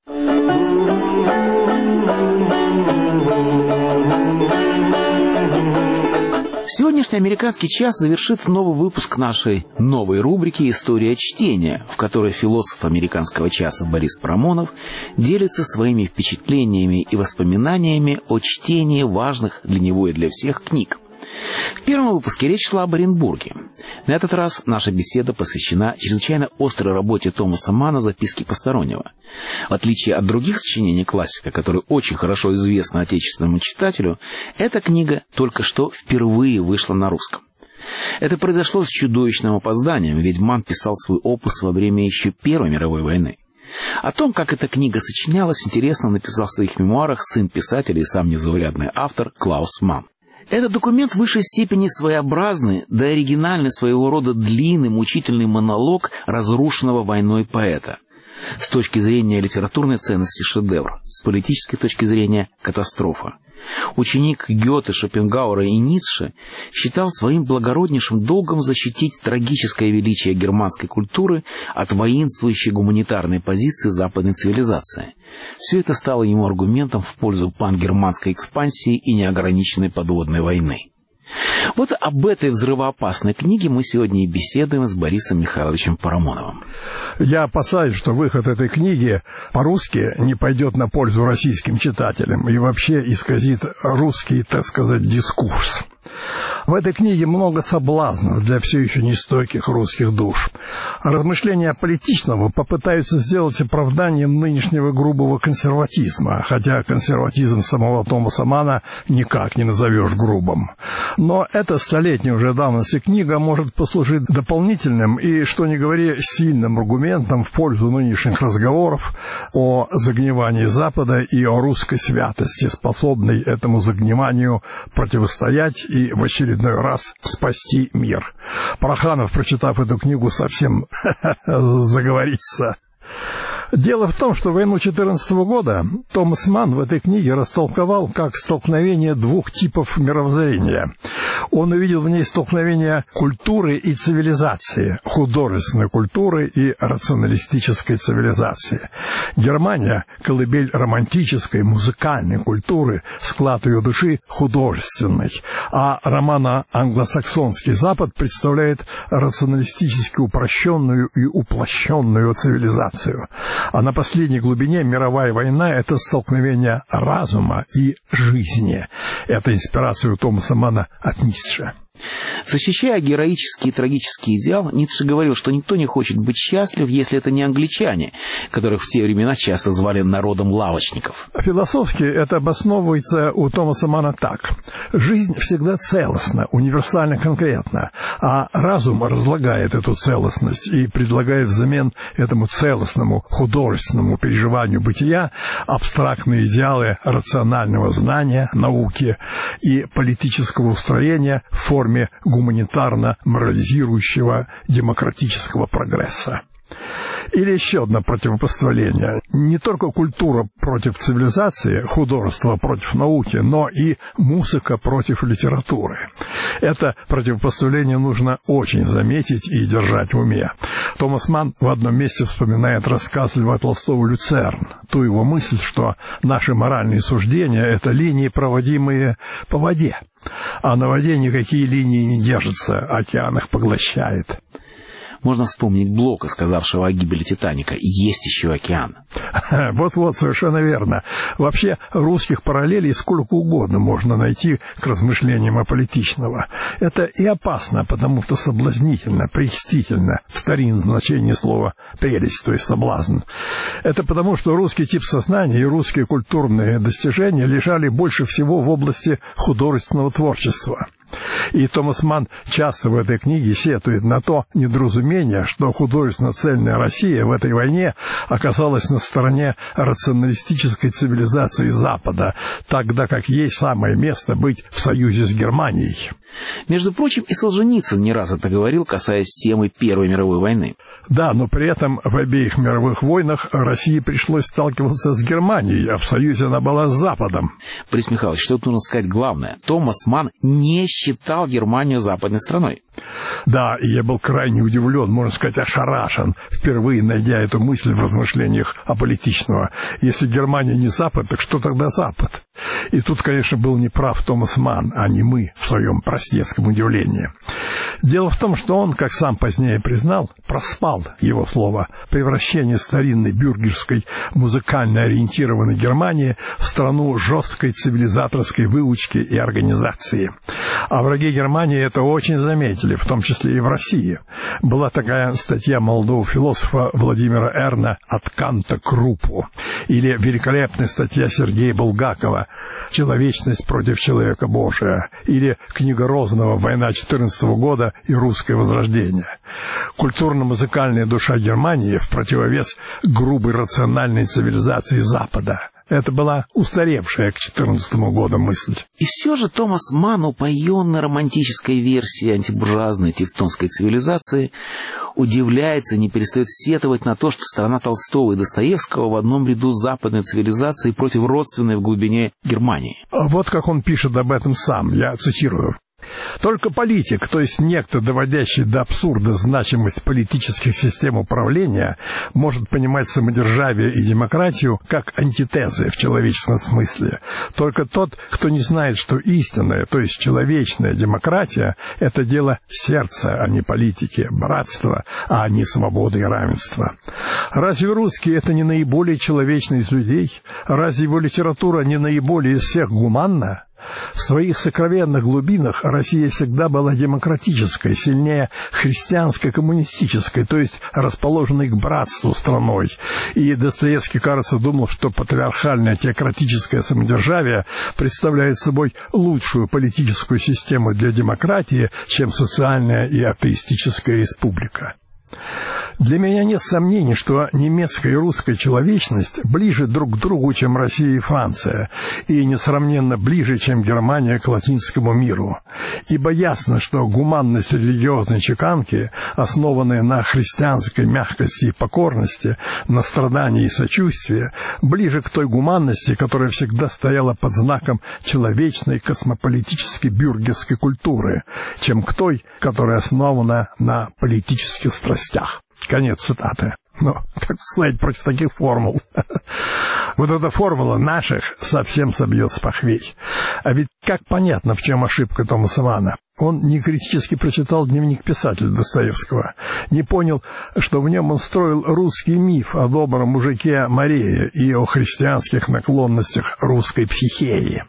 Speaker 2: Сегодняшний «Американский час» завершит новый выпуск нашей новой рубрики «История чтения», в которой философ «Американского часа» Борис Парамонов делится своими впечатлениями и воспоминаниями о чтении важных для него и для всех книг. В первом выпуске речь шла об Оренбурге. На этот раз наша беседа посвящена чрезвычайно острой работе Томаса Манна «Записки постороннего». В отличие от других сочинений классика, которые очень хорошо известны отечественному читателю, эта книга только что впервые вышла на русском. Это произошло с чудовищным опозданием, ведь Манн писал свой опус во время еще Первой мировой войны. О том, как эта книга сочинялась, интересно написал в своих мемуарах сын писателя и сам незаурядный автор Клаус Манн. Этот документ в высшей степени своеобразный, да оригинальный своего рода длинный, мучительный монолог разрушенного войной поэта. С точки зрения литературной ценности шедевр, с политической точки зрения катастрофа. Ученик Гёте, Шопенгауэра и Ницше считал своим благороднейшим долгом защитить трагическое величие германской культуры от воинствующей гуманитарной позиции западной цивилизации. Все это стало ему аргументом в пользу пангерманской экспансии и неограниченной подводной войны. Вот об этой взрывоопасной книге мы сегодня и беседуем с Борисом Михайловичем Парамоновым.
Speaker 3: Я опасаюсь, что выход этой книги по-русски не пойдет на пользу российским читателям и вообще исказит русский, так сказать, дискурс. В этой книге много соблазнов для все еще нестойких русских душ. Размышления политичного попытаются сделать оправданием нынешнего грубого консерватизма, хотя консерватизм самого Томаса Манна никак не назовешь грубым. Но эта столетняя уже давности книга может послужить дополнительным и, что ни говори, сильным аргументом в пользу нынешних разговоров о загнивании Запада и о русской святости, способной этому загниванию противостоять и в очередной раз спасти мир. Проханов, прочитав эту книгу, совсем заговорится. Дело в том, что войну четырнадцатого года Томас Манн в этой книге растолковал как столкновение двух типов мировоззрения. Он увидел в ней столкновение культуры и цивилизации, художественной культуры и рационалистической цивилизации. Германия – колыбель романтической, музыкальной культуры, склад ее души художественной, а романо-англосаксонский Запад представляет рационалистически упрощенную и уплощенную цивилизацию. А на последней глубине мировая война – это столкновение разума и жизни. Это инспирация у Томаса Манна от Ницше.
Speaker 2: Защищая героический и трагический идеал, Ницше говорил, что никто не хочет быть счастлив, если это не англичане, которых в те времена часто звали народом лавочников.
Speaker 3: Философски это обосновывается у Томаса Манна так. Жизнь всегда целостна, универсально конкретна, а разум разлагает эту целостность и предлагает взамен этому целостному художественному переживанию бытия абстрактные идеалы рационального знания, науки и политического устроения в форме гуманитарно-морализирующего демократического прогресса. Или еще одно противопоставление. Не только культура против цивилизации, художество против науки, но и музыка против литературы. Это противопоставление нужно очень заметить и держать в уме. Томас Манн в одном месте вспоминает рассказ Льва Толстого «Люцерн», ту его мысль, что наши моральные суждения – это линии, проводимые по воде. А на воде никакие линии не держатся, океан их поглощает.
Speaker 2: Можно вспомнить Блока, сказавшего о гибели «Титаника». Есть еще океан.
Speaker 3: Вот-вот, совершенно верно. Вообще, русских параллелей сколько угодно можно найти к размышлениям аполитичного. Это и опасно, потому что соблазнительно, прельстительно, в старинном значении слова «прелесть», то есть соблазн. Это потому, что русский тип сознания и русские культурные достижения лежали больше всего в области художественного творчества. И Томас Манн часто в этой книге сетует на то недоразумение, что художественно-цельная Россия в этой войне оказалась на стороне рационалистической цивилизации Запада, тогда как ей самое место быть в союзе с Германией.
Speaker 2: Между прочим, и Солженицын не раз это говорил, касаясь темы Первой мировой войны.
Speaker 3: Да, но при этом в обеих мировых войнах России пришлось сталкиваться с Германией, а в союзе она была с Западом.
Speaker 2: Борис Михайлович, что тут нужно сказать главное. Томас Манн не считал Германию западной страной.
Speaker 3: Да, и я был крайне удивлен, можно сказать, ошарашен, впервые найдя эту мысль в размышлениях аполитичного. Если Германия не Запад, так что тогда Запад? И тут, конечно, был неправ Томас Манн, а не мы в своем простецком удивлении. Дело в том, что он, как сам позднее признал, проспал, его слово, превращение старинной бюргерской музыкально ориентированной Германии в страну жесткой цивилизаторской выучки и организации. А враги Германии это очень заметили, в том числе и в России. Была такая статья молодого философа Владимира Эрна «От Канта к Рупу», или великолепная статья Сергея Булгакова «Человечность против человека Божия», или книга Розанова «Война четырнадцатого года и русское возрождение». Культурно-музыкальная душа Германии в противовес грубой рациональной цивилизации Запада. Это была устаревшая к четырнадцатому году мысль.
Speaker 2: И все же Томас Манн, упоенный романтической версией антибуржуазной тевтонской цивилизации, удивляется, не перестает сетовать на то, что страна Толстого и Достоевского в одном ряду с западной цивилизацией против родственной в глубине Германии.
Speaker 3: Вот как он пишет об этом сам, я цитирую. Только политик, то есть некто, доводящий до абсурда значимость политических систем управления, может понимать самодержавие и демократию как антитезы в человеческом смысле. Только тот, кто не знает, что истинная, то есть человечная демократия – это дело сердца, а не политики, братства, а не свободы и равенства. Разве русский – это не наиболее человечный из людей? Разве его литература не наиболее из всех гуманна? В своих сокровенных глубинах Россия всегда была демократической, сильнее христианской, коммунистической, то есть расположенной к братству страной. И Достоевский, кажется, думал, что патриархальное теократическое самодержавие представляет собой лучшую политическую систему для демократии, чем социальная и атеистическая республика. Для меня нет сомнений, что немецкая и русская человечность ближе друг к другу, чем Россия и Франция, и несравненно ближе, чем Германия к латинскому миру. Ибо ясно, что гуманность религиозной чеканки, основанная на христианской мягкости и покорности, на страдании и сочувствии, ближе к той гуманности, которая всегда стояла под знаком человечной космополитической бюргерской культуры, чем к той, которая основана на политических страстях. Конец цитаты. Ну, как сказать против таких формул? Вот эта формула наших совсем собьет с похвей. А ведь как понятно, в чем ошибка Томаса Манна? Он не критически прочитал дневник писателя Достоевского, не понял, что в нем он строил русский миф о добром мужике Марее и о христианских наклонностях русской психеи.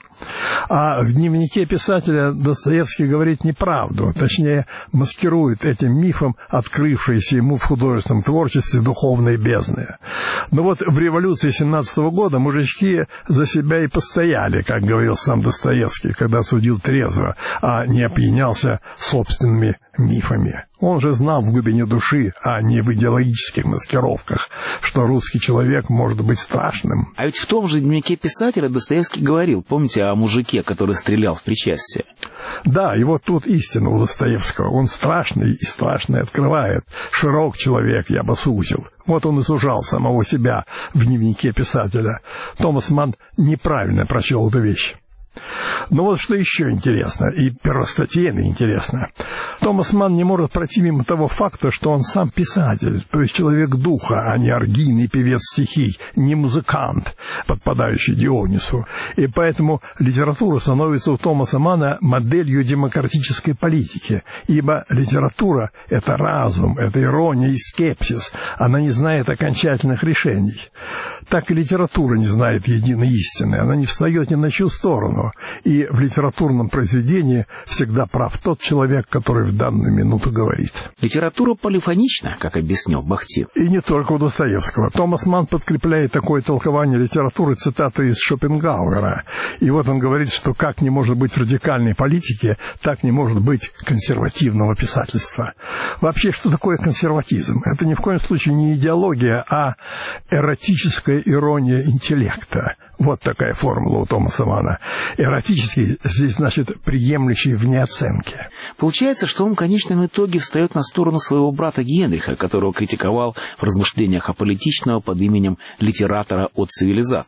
Speaker 3: А в дневнике писателя Достоевский говорит неправду, точнее, маскирует этим мифом открывшиеся ему в художественном творчестве духовные бездны. Но вот в революции семнадцатого года мужички за себя и постояли, как говорил сам Достоевский, когда судил трезво, а не опьянялся собственными мифами. Он же знал в глубине души, а не в идеологических маскировках, что русский человек может быть страшным.
Speaker 2: А ведь в том же дневнике писателя Достоевский говорил, помните, о мужике, который стрелял в причастие?
Speaker 3: Да, и вот тут истина у Достоевского. Он страшный и страшный открывает. Широк человек, я бы сузил. Вот он и сужал самого себя в дневнике писателя. Томас Манн неправильно прочел эту вещь. Но вот что еще интересно, и первостатейно интересно. Томас Манн не может пройти мимо того факта, что он сам писатель, то есть человек духа, а не оргийный певец стихий, не музыкант, подпадающий Дионису. И поэтому литература становится у Томаса Манна моделью демократической политики, ибо литература – это разум, это ирония и скепсис, она не знает окончательных решений. Так и литература не знает единой истины, она не встает ни на чью сторону. И в литературном произведении всегда прав тот человек, который в данную минуту говорит.
Speaker 2: Литература полифонична, как объяснил Бахтин.
Speaker 3: И не только у Достоевского. Томас Манн подкрепляет такое толкование литературы цитатой из Шопенгауэра. И вот он говорит, что как не может быть радикальной политики, так не может быть консервативного писательства. Вообще, что такое консерватизм? Это ни в коем случае не идеология, а эротическая ирония интеллекта. Вот такая формула у Томаса Манна. Эротический здесь значит приемлющий вне оценки.
Speaker 2: Получается, что он в конечном итоге встает на сторону своего брата Генриха, которого критиковал в размышлениях аполитичного под именем литератора от цивилизации.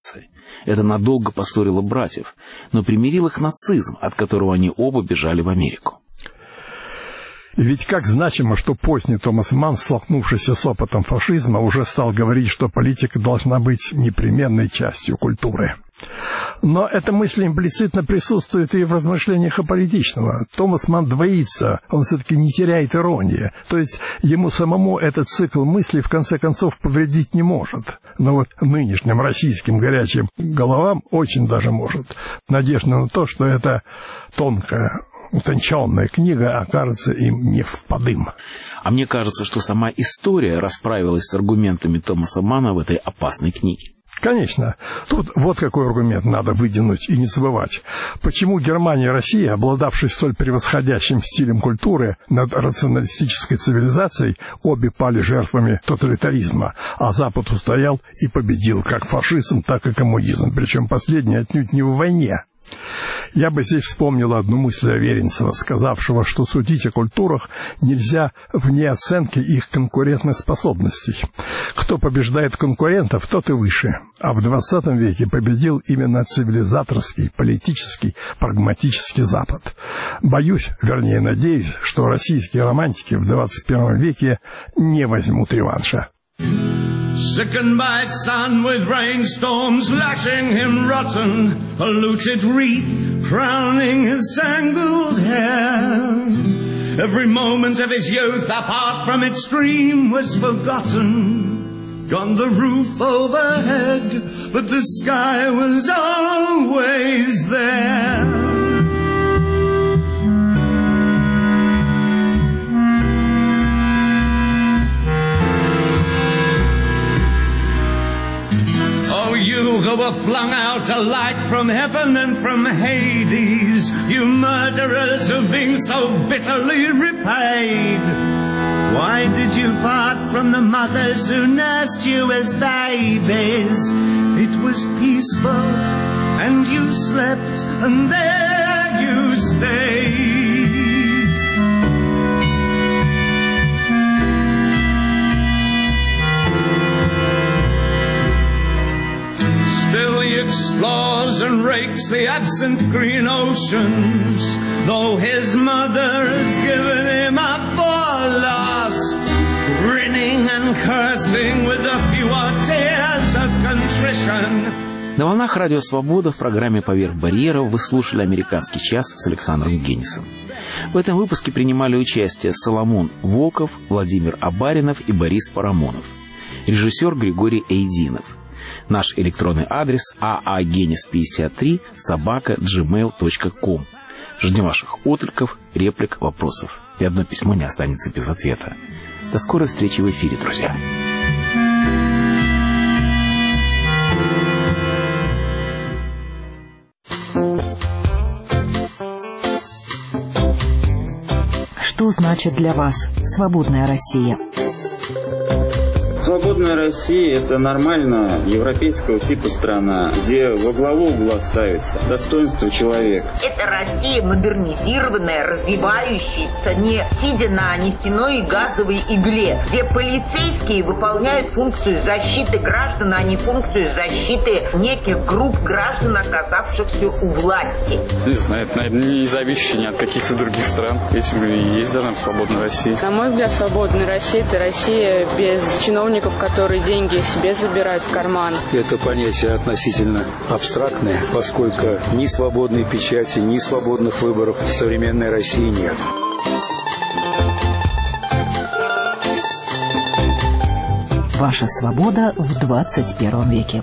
Speaker 2: Это надолго поссорило братьев, но примирил их нацизм, от которого они оба бежали в Америку.
Speaker 3: И ведь как значимо, что поздний Томас Манн, столкнувшийся с опытом фашизма, уже стал говорить, что политика должна быть непременной частью культуры. Но эта мысль имплицитно присутствует и в размышлениях аполитичного. Томас Манн двоится, он все-таки не теряет иронии. То есть ему самому этот цикл мыслей в конце концов повредить не может. Но вот нынешним российским горячим головам очень даже может. Надежда на то, что это тонкая, утонченная книга окажется им не впадым.
Speaker 2: А мне кажется, что сама история расправилась с аргументами Томаса Манна в этой опасной книге.
Speaker 3: Конечно. Тут вот какой аргумент надо выдвинуть и не забывать. Почему Германия и Россия, обладавшие столь превосходящим стилем культуры над рационалистической цивилизацией, обе пали жертвами тоталитаризма, а Запад устоял и победил как фашизм, так и коммунизм, причем последний отнюдь не в войне. Я бы здесь вспомнил одну мысль Аверинцева, сказавшего, что судить о культурах нельзя вне оценки их конкурентных способностей. Кто побеждает конкурентов, тот и выше. А в двадцатом веке победил именно цивилизаторский, политический, прагматический Запад. Боюсь, вернее надеюсь, что российские романтики в двадцать первом веке не возьмут реванша.
Speaker 4: Sickened by sun with rainstorms lashing him rotten, a looted wreath crowning his tangled hair. Every moment of his youth apart from its dream was forgotten. Gone the roof overhead, but the sky was always there. You who were flung out alike from heaven and from Hades, you murderers who've been so bitterly repaid. Why did you part from the mothers who nursed you as babies? It was peaceful, and you slept, and there you stayed. Still he explores and rakes the absent green oceans, though his mother has given him up for lost, grinning and cursing with a few tears of contrition.
Speaker 2: На волнах Радио Свобода в программе «Поверх барьеров» вы слушали «Американский час» с Александром Генисом. В этом выпуске принимали участие Соломон Волков, Владимир Абаринов и Борис Парамонов. Режиссер Григорий Эйдинов. Наш электронный адрес а а генис пятьдесят три собака джимейл точка ком. Ждем ваших откликов, реплик, вопросов. И одно письмо не останется без ответа. До скорой встречи в эфире, друзья.
Speaker 6: Что значит для вас свободная Россия?
Speaker 7: Свободная Россия – это нормально европейского типа страна, где во главу угла ставится достоинство человека.
Speaker 8: Это Россия модернизированная, развивающаяся, не сидя на нефтяной и газовой игле, где полицейские выполняют функцию защиты граждан, а не функцию защиты неких групп граждан, оказавшихся у власти.
Speaker 25: Не знаю, это, наверное, не зависящее ни от каких-то других стран. Этим и есть должна быть свободная Россия.
Speaker 26: На мой взгляд, свободная Россия – это Россия без чиновников, которые деньги себе забирают в карман.
Speaker 27: Это понятие относительно абстрактное, поскольку ни свободной печати, ни свободных выборов в современной России нет.
Speaker 6: Ваша свобода в двадцать первом веке.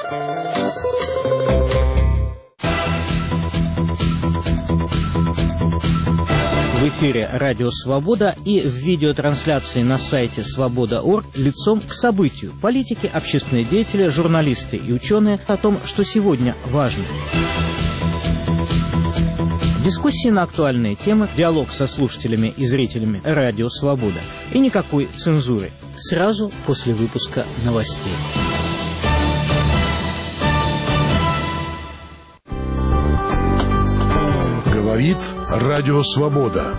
Speaker 28: В эфире «Радио Свобода» и в видеотрансляции на сайте свобода точка орг лицом к событию. Политики, общественные деятели, журналисты и ученые о том, что сегодня важно. Дискуссии на актуальные темы, диалог со слушателями и зрителями «Радио Свобода». И никакой цензуры. Сразу после выпуска новостей.
Speaker 29: Говорит Радио Свобода.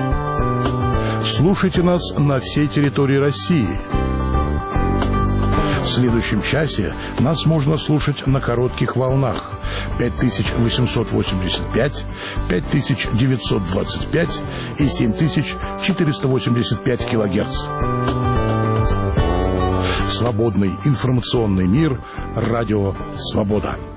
Speaker 29: Слушайте нас на всей территории России. В следующем часе нас можно слушать на коротких волнах пять тысяч восемьсот восемьдесят пять, пять тысяч девятьсот двадцать пять и семь тысяч четыреста восемьдесят пять килогерц. Свободный информационный мир. Радио «Свобода».